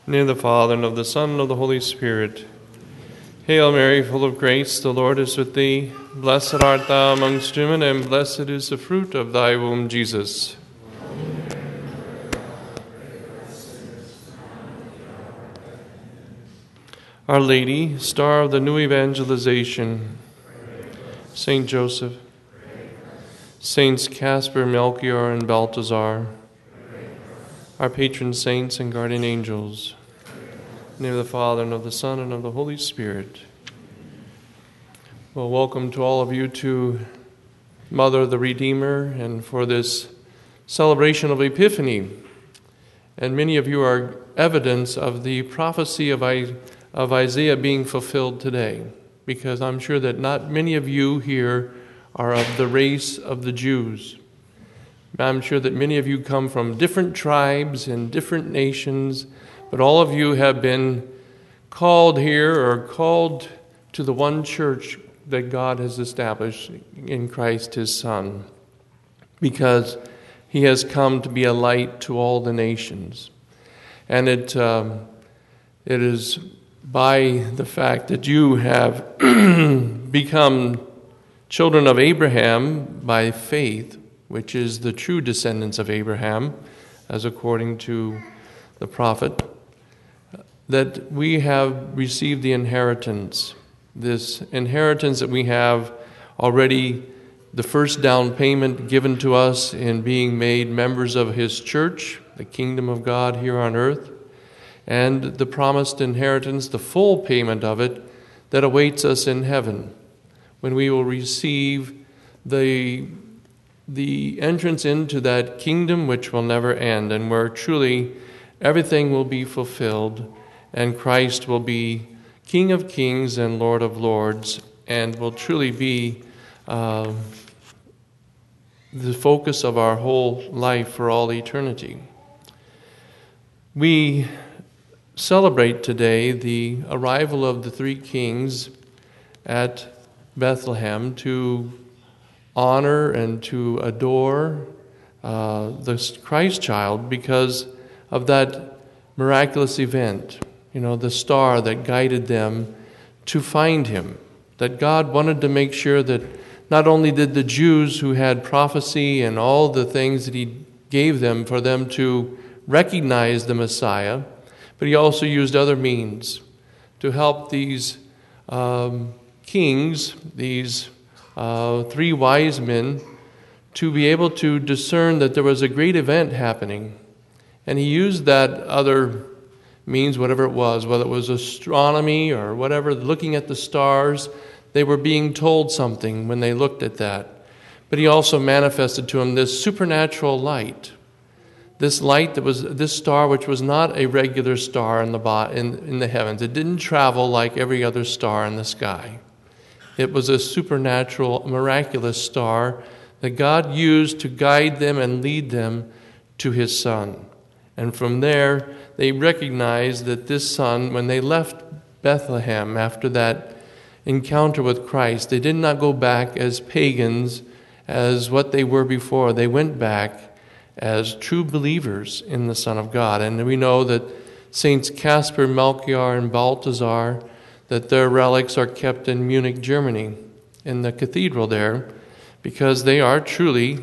In the name of the Father, and of the Son, and of the Holy Spirit. Hail Mary, full of grace, the Lord is with thee. Blessed art thou amongst women, and blessed is the fruit of thy womb, Jesus. Our Lady, star of the new evangelization, Saint Joseph, Saints Casper, Melchior, and Balthazar, our patron saints and guardian angels, in the name of the Father, and of the Son, and of the Holy Spirit. Well, welcome to all of you to Mother of the Redeemer and for this celebration of Epiphany. And many of you are evidence of the prophecy of Isaiah being fulfilled today, because I'm sure that not many of you here are of the race of the Jews. I'm sure that many of you come from different tribes and different nations, but all of you have been called here or called to the one church that God has established in Christ his Son, because he has come to be a light to all the nations. And it is by the fact that you have become children of Abraham by faith, which is the true descendants of Abraham, as according to the prophet, that we have received the inheritance. This inheritance that we have already, the first down payment given to us in being made members of his church, the kingdom of God here on earth, and the promised inheritance, the full payment of it, that awaits us in heaven, when we will receive the entrance into that kingdom which will never end, and where truly everything will be fulfilled, and Christ will be King of kings and Lord of lords, and will truly be the focus of our whole life for all eternity. We celebrate today the arrival of the three kings at Bethlehem to honor and to adore the Christ child because of that miraculous event, the star that guided them to find him. That God wanted to make sure that not only did the Jews who had prophecy and all the things that he gave them for them to recognize the Messiah, but he also used other means to help these kings, these three wise men, to be able to discern that there was a great event happening. And he used that other means, whatever it was, whether it was astronomy or whatever, looking at the stars. They were being told something when they looked at that. But he also manifested to them this supernatural light. This light that was this star, which was not a regular star in the heavens. It didn't travel like every other star in the sky. It was a supernatural, miraculous star that God used to guide them and lead them to his Son. And from there, they recognized that this Son, when they left Bethlehem after that encounter with Christ, they did not go back as pagans, as what they were before. They went back as true believers in the Son of God. And we know that Saints Casper, Melchior, and Balthazar, that their relics are kept in Munich, Germany, in the cathedral there, because they are truly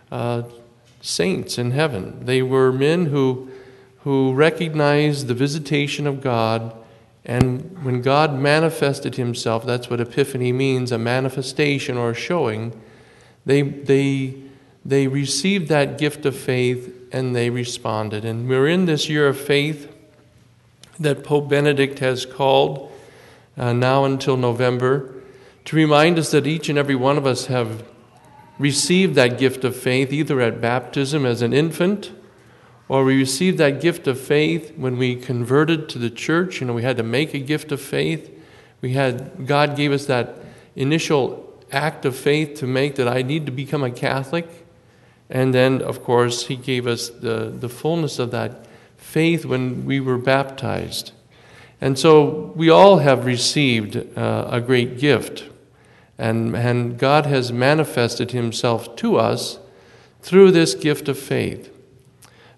saints in heaven. They were men who recognized the visitation of God, and when God manifested himself, that's what Epiphany means, a manifestation or a showing, they received that gift of faith and they responded. And we're in this year of faith that Pope Benedict has called now until November, to remind us that each and every one of us have received that gift of faith, either at baptism as an infant, or we received that gift of faith when we converted to the church. We had to make a gift of faith. God gave us that initial act of faith to make, that I need to become a Catholic. And then, of course, he gave us the fullness of that faith when we were baptized. And so we all have received a great gift. And God has manifested himself to us through this gift of faith.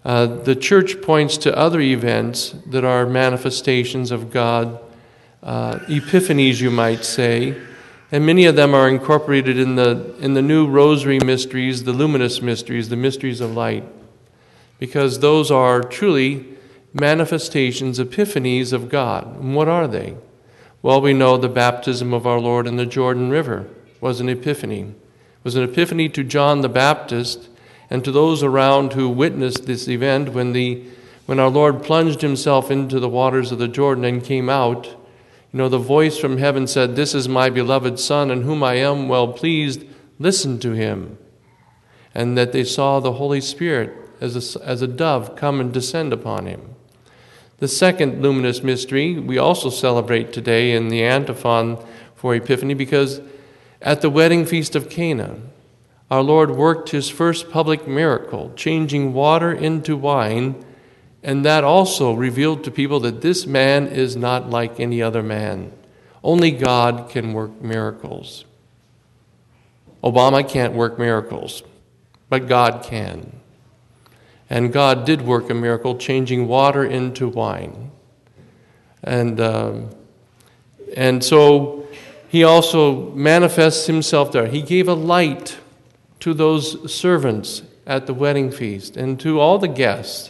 The church points to other events that are manifestations of God, epiphanies, you might say, and many of them are incorporated in the new rosary mysteries, the luminous mysteries, the mysteries of light, because those are truly manifestations, epiphanies of God. And what are they? Well, we know the baptism of our Lord in the Jordan River was an epiphany. It was an epiphany to John the Baptist and to those around who witnessed this event when our Lord plunged himself into the waters of the Jordan and came out. The voice from heaven said, "This is my beloved Son, in whom I am well pleased. Listen to him." And that they saw the Holy Spirit as a dove come and descend upon him. The second luminous mystery we also celebrate today in the antiphon for Epiphany, because at the wedding feast of Cana, our Lord worked his first public miracle, changing water into wine, and that also revealed to people that this man is not like any other man. Only God can work miracles. Obama can't work miracles, but God can. And God did work a miracle, changing water into wine. And so he also manifests himself there. He gave a light to those servants at the wedding feast and to all the guests.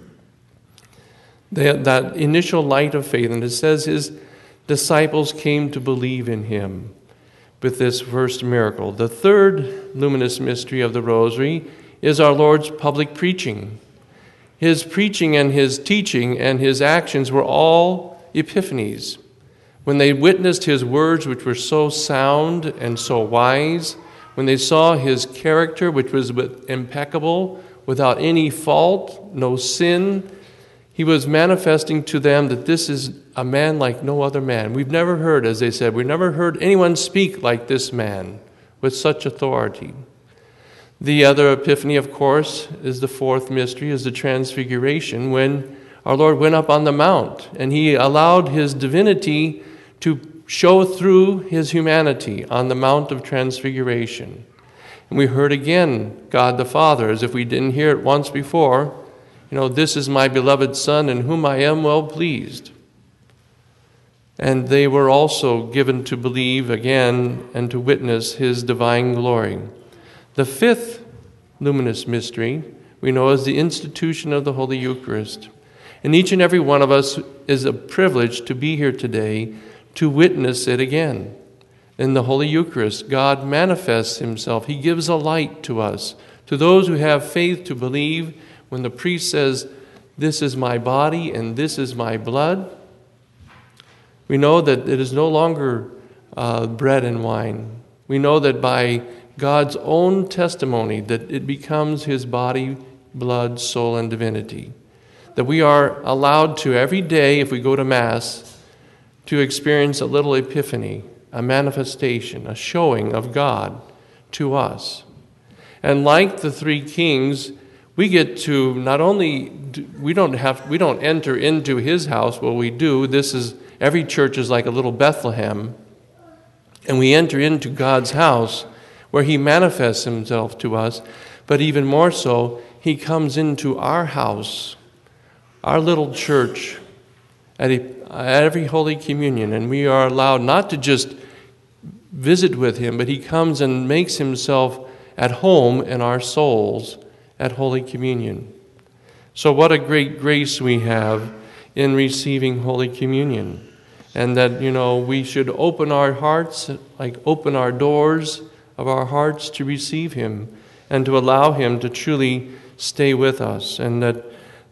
That initial light of faith, and it says his disciples came to believe in him with this first miracle. The third luminous mystery of the Rosary is our Lord's public preaching. His preaching and his teaching and his actions were all epiphanies. When they witnessed his words, which were so sound and so wise, when they saw his character, which was impeccable, without any fault, no sin, he was manifesting to them that this is a man like no other man. We've never heard, as they said, we've never heard anyone speak like this man with such authority. The other epiphany, of course, is the fourth mystery, is the Transfiguration, when our Lord went up on the mount and he allowed his divinity to show through his humanity on the Mount of Transfiguration. And we heard again God the Father, as if we didn't hear it once before, "This is my beloved Son, in whom I am well pleased." And they were also given to believe again and to witness his divine glory. The fifth luminous mystery we know as the institution of the Holy Eucharist. And each and every one of us is a privilege to be here today to witness it again. In the Holy Eucharist, God manifests himself. He gives a light to us, to those who have faith to believe. When the priest says, "This is my body and this is my blood," we know that it is no longer bread and wine. We know that by God's own testimony that it becomes his body, blood, soul, and divinity. That we are allowed to every day, if we go to Mass, to experience a little epiphany, a manifestation, a showing of God to us. And like the three kings, we get to not only, we don't enter into his house, well, we do. Every church is like a little Bethlehem. And we enter into God's house where he manifests himself to us. But even more so, he comes into our house, our little church, at every Holy Communion. And we are allowed not to just visit with him, but he comes and makes himself at home in our souls at Holy Communion. So what a great grace we have in receiving Holy Communion. And that, we should open our hearts, open our doors of our hearts to receive him and to allow him to truly stay with us. And that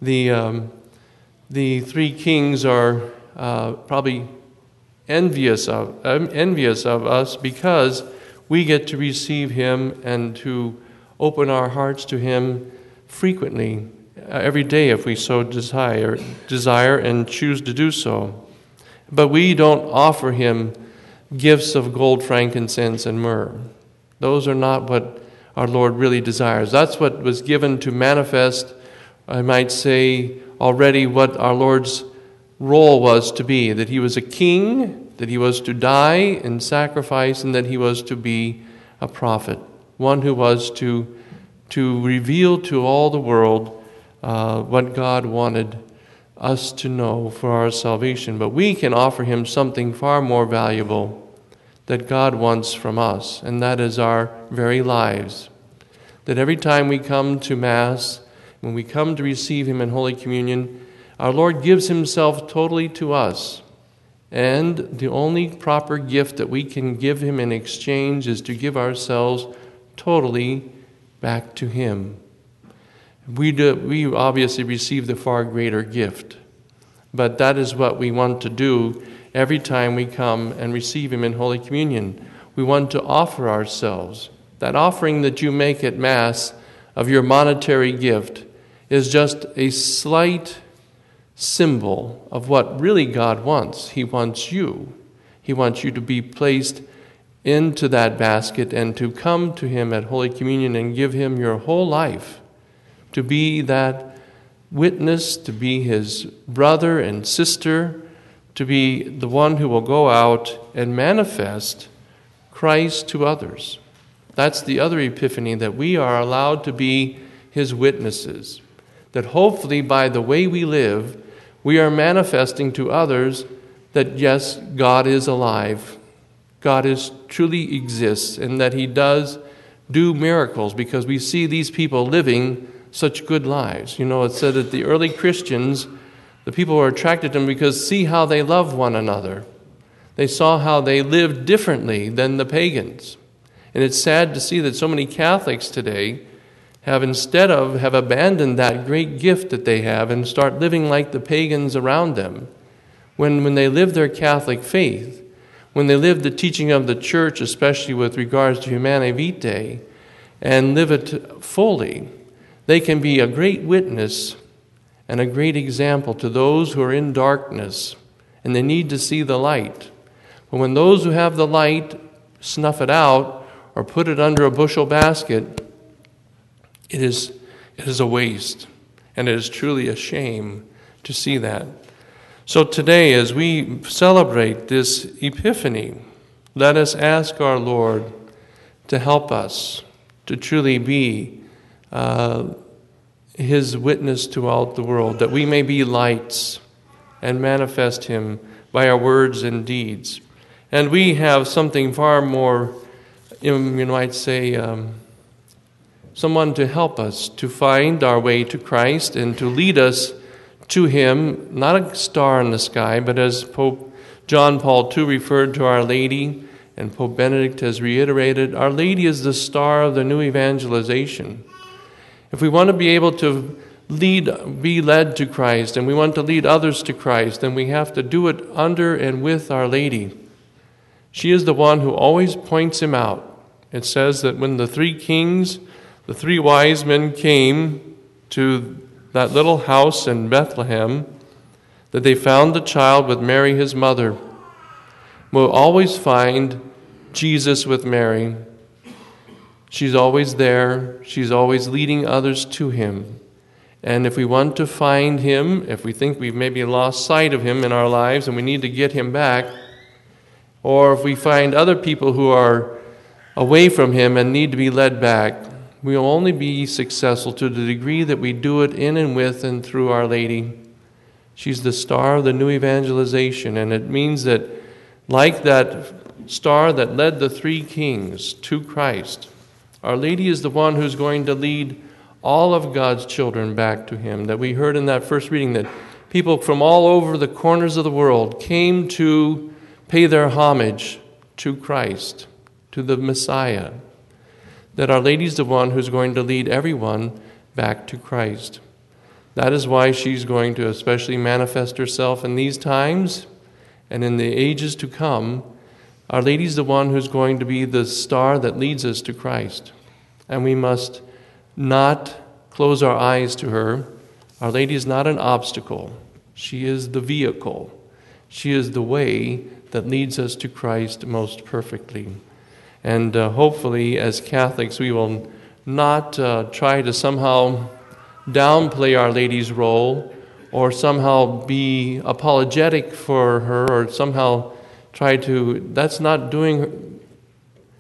the three kings are probably envious of us because we get to receive him and to open our hearts to him frequently, every day if we so desire and choose to do so. But we don't offer him gifts of gold, frankincense, and myrrh. Those are not what our Lord really desires. That's what was given to manifest, I might say, already what our Lord's role was to be, that he was a king, that he was to die in sacrifice, and that he was to be a prophet, one who was to reveal to all the world what God wanted us to know for our salvation. But we can offer him something far more valuable that God wants from us, and that is our very lives. That every time we come to Mass, when we come to receive him in Holy Communion, our Lord gives himself totally to us. And the only proper gift that we can give him in exchange is to give ourselves totally back to him. We obviously receive the far greater gift, but that is what we want to do every time we come and receive him in Holy Communion. We want to offer ourselves. That offering that you make at Mass of your monetary gift is just a slight symbol of what really God wants. He wants you. He wants you to be placed into that basket and to come to him at Holy Communion and give him your whole life, to be that witness, to be his brother and sister, to be the one who will go out and manifest Christ to others. That's the other epiphany, that we are allowed to be his witnesses. That hopefully by the way we live, we are manifesting to others that yes, God is alive. God truly exists, and that he does do miracles because we see these people living such good lives. It said that the early Christians, the people were attracted to them because see how they love one another. They saw how they lived differently than the pagans. And it's sad to see that so many Catholics today have abandoned that great gift that they have and start living like the pagans around them. When they live their Catholic faith, when they live the teaching of the Church, especially with regards to Humanae Vitae, and live it fully, they can be a great witness and a great example to those who are in darkness, and they need to see the light. But when those who have the light snuff it out or put it under a bushel basket, it is a waste, and it is truly a shame to see that. So today, as we celebrate this Epiphany, let us ask our Lord to help us to truly be his witness throughout the world, that we may be lights and manifest him by our words and deeds. And we have something far more, you might say, someone to help us to find our way to Christ and to lead us to him, not a star in the sky, but as Pope John Paul II referred to Our Lady, and Pope Benedict has reiterated, Our Lady is the star of the new evangelization. If we want to be able to be led to Christ, and we want to lead others to Christ, then we have to do it under and with Our Lady. She is the one who always points him out. It says that when the three wise men came to that little house in Bethlehem, that they found the child with Mary, his mother. We'll always find Jesus with Mary. She's always there. She's always leading others to him. And if we want to find him, if we think we've maybe lost sight of him in our lives and we need to get him back, or if we find other people who are away from him and need to be led back, we will only be successful to the degree that we do it in and with and through Our Lady. She's the star of the new evangelization, and it means that like that star that led the three kings to Christ, Our Lady is the one who's going to lead all of God's children back to him. That we heard in that first reading that people from all over the corners of the world came to pay their homage to Christ, to the Messiah. That Our Lady's the one who's going to lead everyone back to Christ. That is why she's going to especially manifest herself in these times and in the ages to come. Our Lady's the one who's going to be the star that leads us to Christ. And we must not close our eyes to her. Our Lady is not an obstacle. She is the vehicle. She is the way that leads us to Christ most perfectly. And hopefully, as Catholics, we will not try to somehow downplay Our Lady's role or somehow be apologetic for her or somehow try to... That's not doing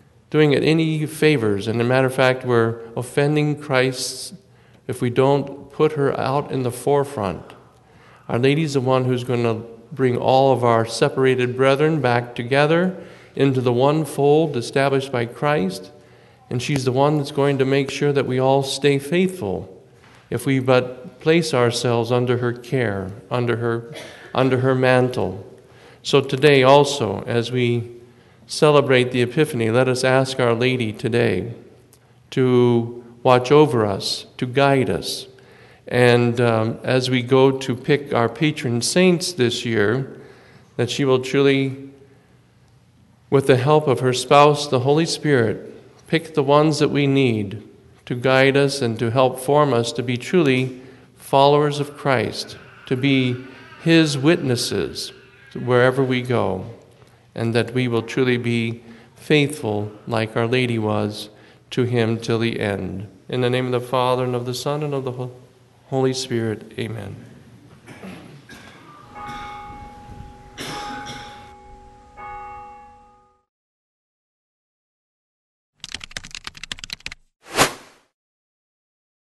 it any favors. And as a matter of fact, we're offending Christ if we don't put her out in the forefront. Our Lady's the one who's going to bring all of our separated brethren back together into the one fold established by Christ, and she's the one that's going to make sure that we all stay faithful if we but place ourselves under her care, under her mantle. So today also, as we celebrate the Epiphany, let us ask Our Lady today to watch over us, to guide us. And as we go to pick our patron saints this year, that she will truly, with the help of her spouse, the Holy Spirit, pick the ones that we need to guide us and to help form us to be truly followers of Christ, to be His witnesses wherever we go, and that we will truly be faithful like Our Lady was to Him till the end. In the name of the Father, and of the Son, and of the Holy Spirit, amen.